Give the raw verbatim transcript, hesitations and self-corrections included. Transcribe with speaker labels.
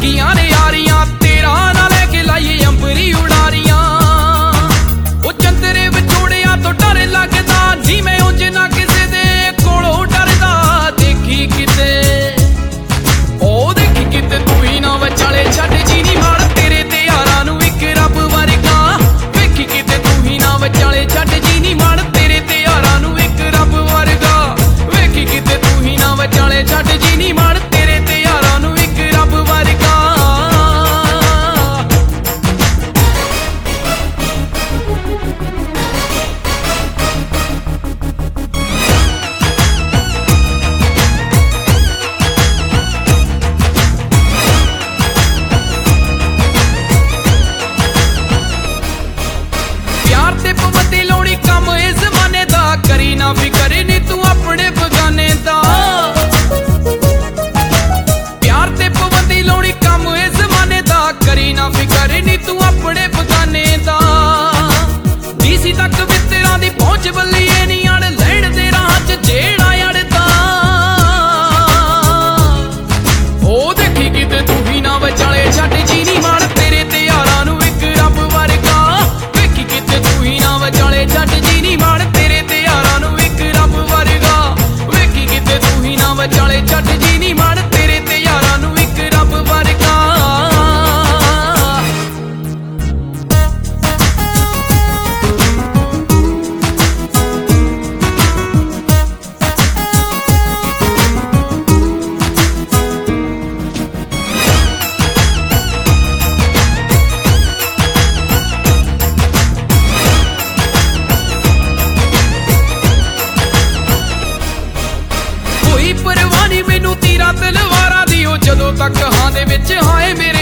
Speaker 1: ਲੱਗੀਆਂ ਨੇ ਯਾਰੀਆਂ ਤੇਰਾ ਨਾ ਲੈ ਕੇ ਲਾਈਏ ਅੰਬਰੀ ਉਡਾਰੀਆਂ। ਉਹ ਚੰਦਰੇ ਵਿਛੋੜਿਆਂ ਤੋਂ ਡਰ ਲੱਗਦਾ ਨੀ ਮੈਂ ਉਂਝ ਨਾ ਕਿਸੇ ਦੇ ਕੋਲੋਂ ਡਰਦਾ। ਦੇਖੀ ਕਿਤੇ ਉਹ ਦੇਖੀ ਕਿਤੇ ਤੂੰ ਹੀ ਨਾ ਵਿਚਾਲੇ ਛੱਡ ਜੀ ਨੀ ਮਾਣ ਤੇਰੇ ਤੇ ਯਾਰਾਂ ਨੂੰ ਇੱਕ ਰੱਬ ਵਰਗਾ। ਵੇਖੀ ਕਿਤੇ ਤੂੰ ਹੀ ਨਾ ਵਿਚਾਲੇ ਛੱਡ ਜੀ ਨੀ ਮਾਣ ਤੇਰੇ ਤੇ ਯਾਰਾਂ ਨੂੰ ਇੱਕ ਰੱਬ ਵਰਗਾ। ਵੇਖੀ ਕਿਤੇ ਤੂੰ ਹੀ ਨਾ ਵਿਚਾਲੇ ਛੱਡ ਜੀ ਨੀ ਮਾਣ ਤੇਰੇ ਤੇ ਯਾਰਾਂ ਨੂੰ ਇੱਕ ਰੱਬ ਵਰਗਾ। ਪਿਆਰ ਤੇ ਪਾਬੰਦੀ ਲਾਉਣੀ ਕੰਮ ਇਸ ਜ਼ਮਾਨੇ ਦਾ ਕਰੀ ਨਾ ਫਿਕਰ ਨੀ ਤੂੰ ਆਪਣੇ ਬਗਾਨੇ ਦਾ। ਪਿਆਰ ਤੇ ਪਾਬੰਦੀ ਲਾਉਣੀ ਕੰਮ ਇਸ ਜ਼ਮਾਨੇ ਦਾ ਕਰੀ ਨਾ ਫਿਕਰ ਨੀ ਤੂੰ ਆਪਣੇ ਬਗਾਨੇ ਦਾ। ਡੀਸੀ ਤੱਕ ਮਿੱਤਰਾਂ ਦੀ ਪਹੁੰਚ ਬੱਲੀਏ ਨੀ ਅੜ ਲੈਣ ਦੇ ਰਾਹ ਚ ਜਿਹੜਾ ਅੜਦਾ। ਉਹ ਦੇਖੀ ਕਿਤੇ ਤੂੰ ਹੀ ਨਾ ਵਿਚਾਲੇ ਛੱਡ ਜੀ ਨੀ ਮਾਣ ਤੇਰੇ ਤੇ ਯਾਰਾਂ ਨੂੰ ਇੱਕ ਰੱਬ ਵਰਗਾ। ਵੇਖੀ ਕਿਤੇ ਤੂੰ ਹੀ ਨਾ ਵਿਚਾਲੇ ਛੱਡ ਜੀ ਨੀ ਮਾਣ ਤੇਰੇ ਤੇ ਯਾਰਾਂ ਨੂੰ ਇੱਕ ਰੱਬ ਵਰਗਾ। ਵੇਖੀ ਕਿਤੇ ਤੂੰ ਹੀ ਨਾ ਵਿਚਾਲੇ ਛੱਡ ਜੀ ਨੀ ਮਾਣ ਤੇਰੇ ਤੇ ਯਾਰਾਂ ਨੂੰ ਇੱਕ ਰੱਬ ਵਰਗਾ। ਕੋਈ ਪਰਵਾਹ ਨੀ ਮੈਨੂੰ ਤੀਰਾਂ ਤਲਵਾਰਾਂ ਦੀ ਉਹ ਜਦੋਂ ਤੱਕ ਹਾਂ ਦੇ ਵਿੱਚ ਹਾਏ